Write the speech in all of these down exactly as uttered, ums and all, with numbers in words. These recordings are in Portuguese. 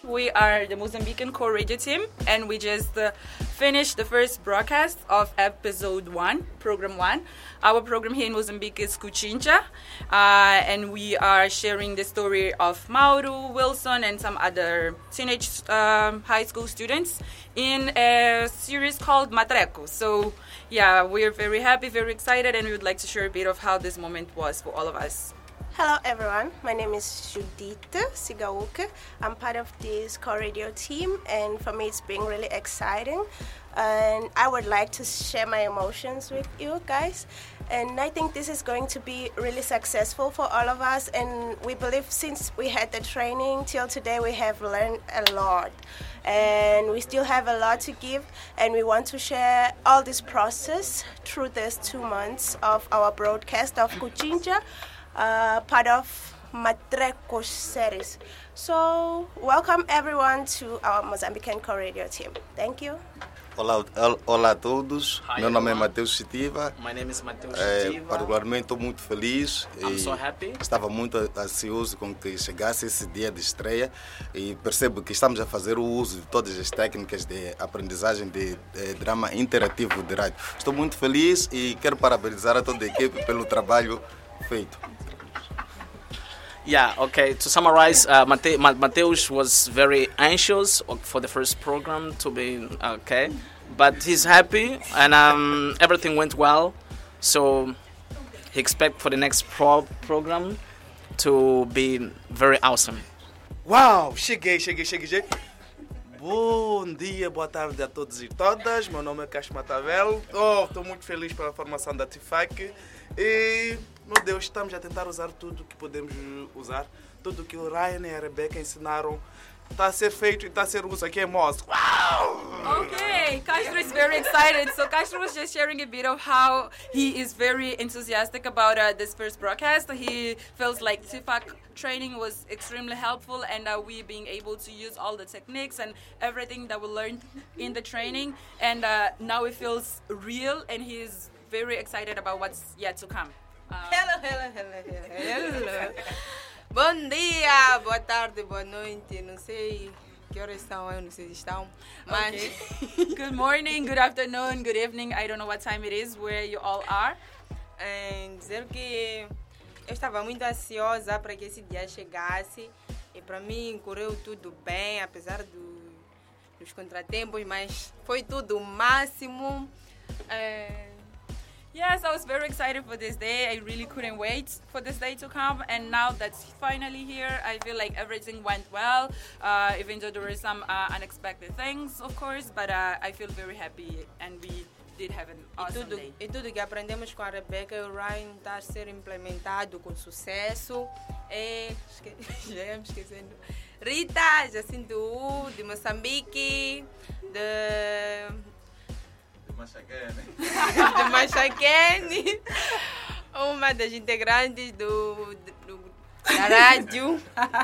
We are the Mozambican core radio team, and we just uh, finished the first broadcast of episode one, program one. Our program here in Mozambique is Kuchincha, uh, and we are sharing the story of Mauro, Wilson, and some other teenage um, high school students in a series called Matreco. So, yeah, we're very happy, very excited, and we would like to share a bit of how this moment was for all of us. Hello everyone, my name is Judith Sigauke. I'm part of this core radio team, and for me it's been really exciting. And I would like to share my emotions with you guys. And I think this is going to be really successful for all of us. And we believe since we had the training till today, we have learned a lot. And we still have a lot to give. And we want to share all this process through these two months of our broadcast of Kuchincha. Uh, part of Matreco series. So, welcome everyone to our Mozambican core radio team. Thank you. Olá, olá a todos. Hi, Meu nome é everyone. Mateus Sitiva. My name is Mateus É, Sitiva. particularmente estou muito feliz. I'm e so happy. Estava muito ansioso com que chegasse esse dia de estreia e percebo que estamos a fazer o uso de todas as técnicas de aprendizagem de, de drama interativo de rádio. Estou muito feliz e quero parabenizar a toda a equipe pelo trabalho feito. Yeah, okay. To summarize, uh, Mate- Ma- Mateus was very anxious for the first program to be okay, but he's happy and um, everything went well. So he expect for the next pro- program to be very awesome. Uau, cheguei, cheguei, cheguei, cheguei. Bom dia, boa tarde a todos e todas. Meu nome é Cássio Matavel. Oh, estou muito feliz pela formação da T F A C. E, meu Deus, estamos a tentar usar tudo que podemos usar. Tudo que o Ryan e a Rebecca ensinaram está a ser feito e está a ser usado aqui em Moz. Uau! Okay, Castro is very excited. So Castro was just sharing a bit of how he is very enthusiastic about uh, this first broadcast. He feels like T F A C training was extremely helpful, and uh, we being able to use all the techniques and everything that we learned in the training. And uh, now it feels real, and he is very excited about what's yet to come. Um, Hello, hello, hello, hello, hello. Bom dia, boa tarde, boa noite. Não sei que horas estão, eu não sei se estão, mas... Okay. Good morning, good afternoon, good evening. I don't know what time it is where you all are. É, dizer que eu estava muito ansiosa para que esse dia chegasse. E para mim correu tudo bem, apesar do, dos contratempos, mas foi tudo o máximo. É, Yes, I was very excited for this day. I really couldn't wait for this day to come. And now that's finally here, I feel like everything went well. Uh, even though there were some uh, unexpected things, of course. But uh, I feel very happy, and we did have an e, awesome tudo, day. e tudo que aprendemos com a Rebecca e o Ryan está a ser implementado com sucesso. E, esque... já ia me esquecendo. Rita, Jacinto U, de Moçambique, de... de Machaquene, uma das integrantes do, do, da rádio.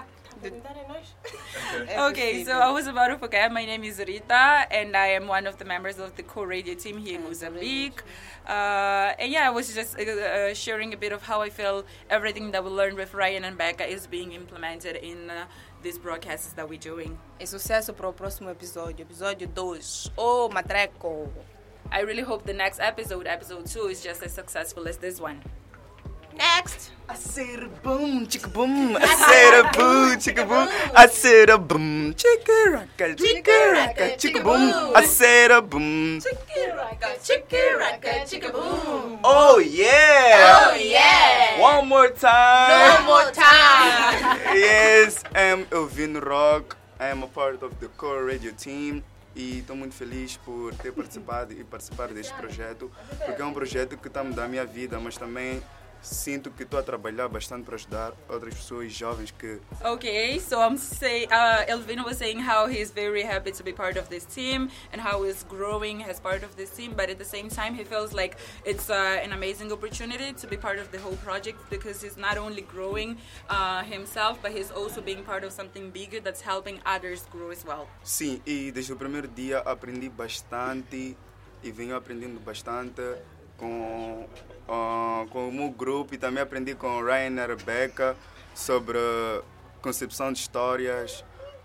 Okay, so I was about to forget. My name is Rita, and I am one of the members of the core radio team here in Mozambique. Uh, and yeah, I was just uh, uh, sharing a bit of how I feel everything that we learned with Ryan and Becca is being implemented in uh, these broadcasts that we're doing. E sucesso para o próximo episódio, episódio dois. Oh, Matreco! I really hope the next episode, episode two, is just as successful as this one. Next! I said a boom, chicka boom. I said a boom, chicka boom. I said a boom, chicka racka, chicka racka, chicka boom. I said a boom. Chicka-racka, chicka-racka, chicka-boom! Oh yeah! Oh yeah! One more time! One more time! Yes, I'm Elvin Rock. I am a part of the core radio team. E estou muito feliz por ter participado e participar deste projeto, porque é um projeto que está a mudar a minha vida, mas também sinto que estou a trabalhar bastante para ajudar outras pessoas jovens que... Okay, so I'm say uh, Elvin was saying how he's very happy to be part of this team and how he's growing as part of this team, but at the same time he feels like it's uh, an amazing opportunity to be part of the whole project, because he's not only growing uh, himself, but he's also being part of something bigger that's helping others grow as well. Sim, e desde o primeiro dia aprendi bastante e venho aprendendo bastante com, uh, com o meu grupo, e também aprendi com o Ryan e a Rebecca sobre concepção de histórias,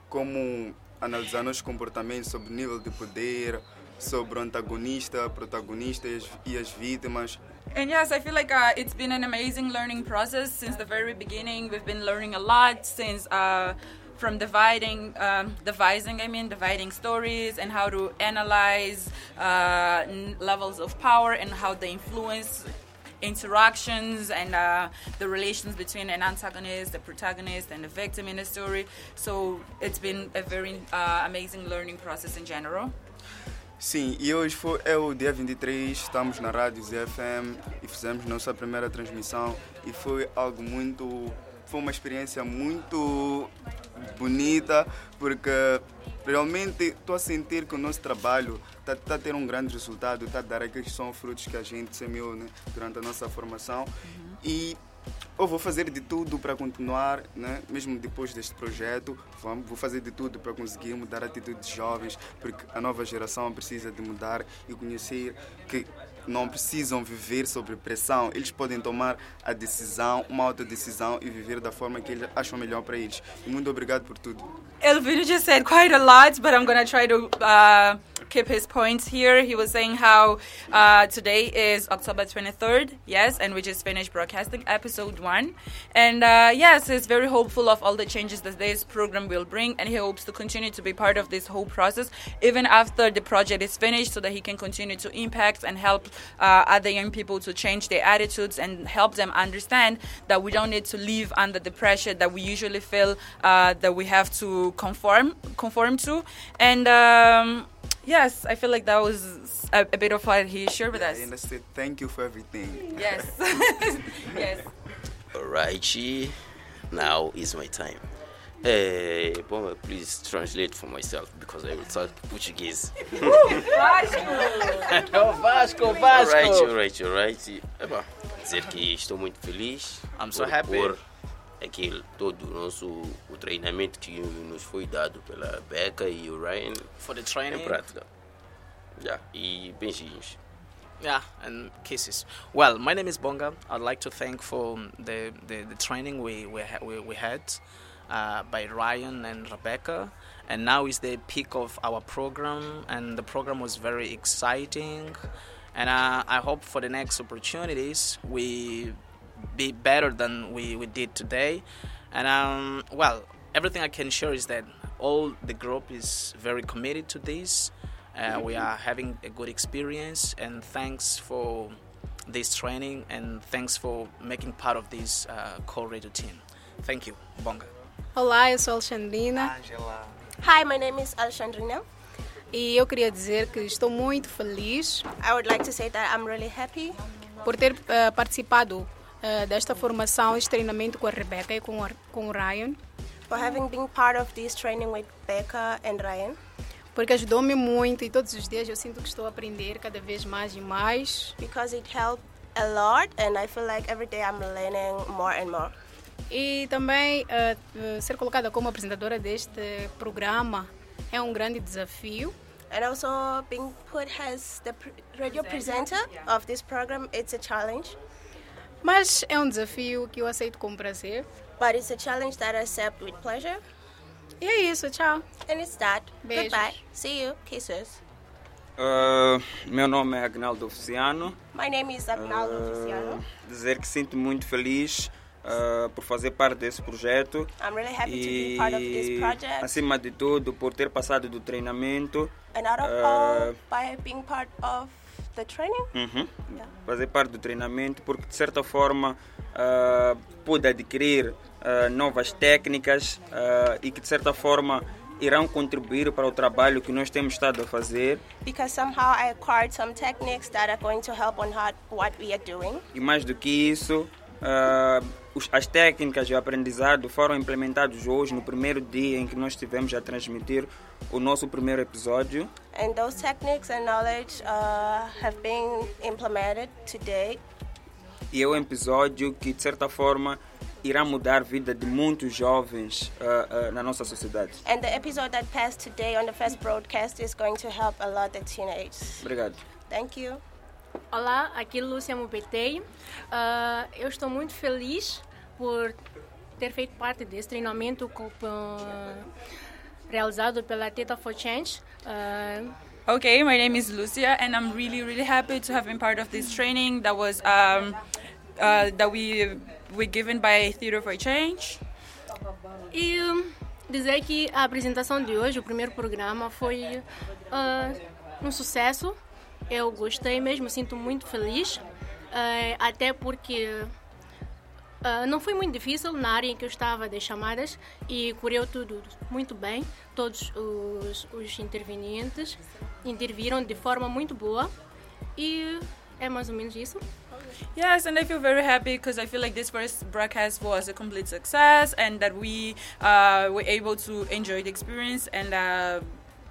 como analisar nossos comportamentos sobre o nível de poder, sobre o antagonista, protagonista e as, e as vítimas. And yes, I feel like uh, it's been an amazing learning process since the very beginning. We've been learning a lot since uh, from dividing, um, devising, I mean, dividing stories and how to analyze uh, n- levels of power and how they influence interactions and uh, the relations between an antagonist, the protagonist, and the victim in the story. So it's been a very uh, amazing learning process in general. Sim, e hoje foi, é o dia vinte e três, estamos na Rádio Z F M e fizemos nossa primeira transmissão e foi algo muito, foi uma experiência muito bonita, porque realmente estou a sentir que o nosso trabalho está tá a ter um grande resultado, está a dar aqueles são frutos que a gente semeou, né, durante a nossa formação. Uhum. E eu vou fazer de tudo para continuar, né? Mesmo depois deste projeto, vou fazer de tudo para conseguir mudar a atitude dos jovens, porque a nova geração precisa de mudar e conhecer que não precisam viver sob pressão. Eles podem tomar a decisão, uma autodecisão e viver da forma que eles acham melhor para eles. E muito obrigado por tudo. Elvino just said quite a lot, but I'm going to try to uh, keep his points here. He was saying how uh, today is October twenty-third, yes, and we just finished broadcasting episode one. And uh, yes, he's very hopeful of all the changes that this program will bring, and he hopes to continue to be part of this whole process, even after the project is finished, so that he can continue to impact and help uh, other young people to change their attitudes and help them understand that we don't need to live under the pressure that we usually feel uh, that we have to conform conform to. And um, yes, I feel like that was a, a bit of what he shared with yeah, us. And I said thank you for everything. Yes. Yes. Alright, now is my time. Hey, Bomba, please translate for myself because I will talk Portuguese. Oh, Vasco, Vasco. Alright, alright, alright. Eba, dizer que estou muito feliz. I'm so por happy. Por aquele todo o nosso o treinamento que nos foi dado pela Becca e o Ryan For the em training. prática. Yeah, e beijinhos. Yeah, and kisses. Well, my name is Bonga. I'd like to thank for the, the, the training we we, ha- we, we had uh, by Ryan and Rebecca. And now is the peak of our program, and the program was very exciting. And uh, I hope for the next opportunities we be better than we, we did today. And um, well, everything I can share is that all the group is very committed to this. Uh, we are having a good experience, and thanks for this training, and thanks for making part of this uh, core radio team. Thank you, Bonga. Olá, eu sou Alexandrina. Angela. Hi, my name is Alexandrina. E eu queria dizer que estou muito feliz I would like to say that I'm really happy por ter uh, participado uh, desta formação, este treinamento com a Rebecca e com, a, com o Ryan, for having been part of this training with Becca and Ryan, porque ajudou-me muito e todos os dias eu sinto que estou a aprender cada vez mais e mais. because it helped a lot and I feel like every day I'm learning more and more. E também uh, uh, ser colocada como apresentadora deste programa é um grande desafio. And also being put as the pr- radio presenter of this program, it's a challenge. Mas é um desafio que eu aceito com prazer. But it's a challenge that I accept with pleasure. E é isso, tchau. And it's that. Beijos. Goodbye. See you. Kisses. Uh, meu nome é Agnaldo Oficiano. My name is Agnaldo Uh, Oficiano. dizer que sinto muito feliz uh, por fazer parte desse projeto. I'm really happy to be E, part of this project. acima de tudo, por ter passado do treinamento. And out of uh, all, by being part of the training. Uhum. Yeah. Fazer parte do treinamento, porque de certa forma uh, pude adquirir uh, novas técnicas uh, e que de certa forma irão contribuir para o trabalho que nós temos estado a fazer. Because somehow I acquired some techniques that are going to help on how, what we are doing. E mais do que isso, uh, os, as técnicas e o aprendizado foram implementados hoje, no primeiro dia em que nós estivemos a transmitir o nosso primeiro episódio. And those techniques and knowledge uh, have been implemented today. E é um episódio que, de certa forma, irá mudar a vida de muitos jovens uh, uh, na nossa sociedade. And the episode that passed today on the first broadcast is going to help a lot the teenagers. Obrigado. Thank you. Olá, aqui é Lúcia Mupetei. Uh, eu estou muito feliz por ter feito parte desse treinamento com, uh, realizado pela Theta for Change. Uh, Okay, my name is Lucia, and I'm really, really happy to have been part of this training that was um, uh, that we were given by Theatre for Change. E um, dizer que a apresentação de hoje, o primeiro programa, foi uh, um sucesso. Eu gostei mesmo, sinto muito feliz, uh, até porque uh, não foi muito difícil na área em que eu estava das chamadas e correu tudo muito bem. Todos os, os intervenientes interviram de forma muito boa e é mais ou menos isso. Yes, and I feel very happy because I feel like this first broadcast was a complete success and that we uh, were able to enjoy the experience and uh,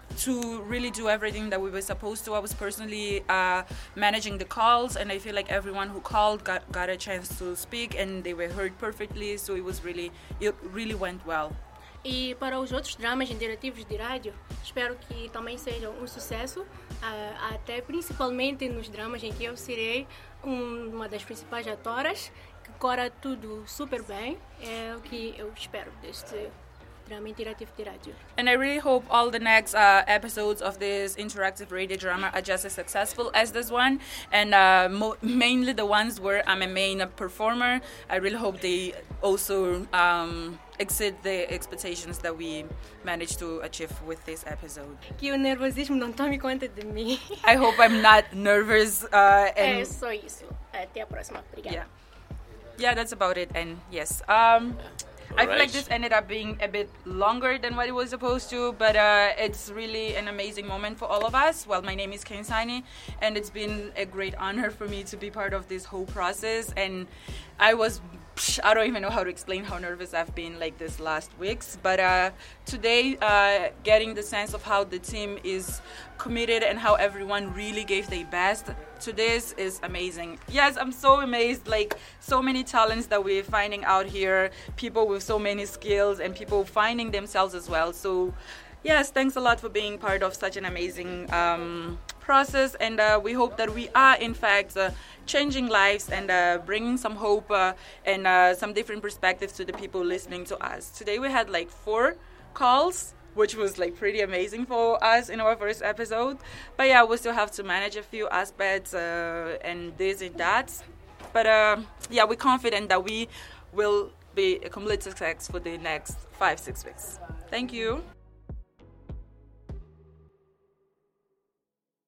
to really do everything that we were supposed to. I was personally uh, managing the calls, and I feel like everyone who called got, got a chance to speak and they were heard perfectly, so it was really, it really went well. E para os outros dramas interativos de rádio, espero que também sejam um sucesso, uh, até principalmente nos dramas em que eu serei um, uma das principais atoras, que corra tudo super bem, é o que eu espero deste drama interativo de rádio. And I really hope all the next uh, episodes of this interactive radio drama are just as successful as this one, and uh, mo- mainly the ones where I'm a main performer. I really hope they also um, exceed the expectations that we managed to achieve with this episode. Que o nervosismo não tome conta de mim. I hope I'm not nervous. Uh, and É só isso. Até a próxima. Obrigada. Yeah. Yeah, that's about it. And yes, um, I feel Alright. like this ended up being a bit longer than what it was supposed to, but uh, it's really an amazing moment for all of us. Well, my name is Ken Saini, and it's been a great honor for me to be part of this whole process. And I was, I don't even know how to explain how nervous I've been like this last weeks. But uh, today, uh, getting the sense of how the team is committed and how everyone really gave their best to this is amazing. Yes, I'm so amazed, like so many talents that we're finding out here, people with so many skills and people finding themselves as well. So yes, thanks a lot for being part of such an amazing um, process, and uh, we hope that we are in fact uh, changing lives and uh, bringing some hope uh, and uh, some different perspectives to the people listening to us. Today we had like four calls, which was like pretty amazing for us in our first episode. But yeah, we still have to manage a few aspects uh, and this and that. But uh, yeah, we're confident that we will be a complete success for the next five, six weeks. Thank you.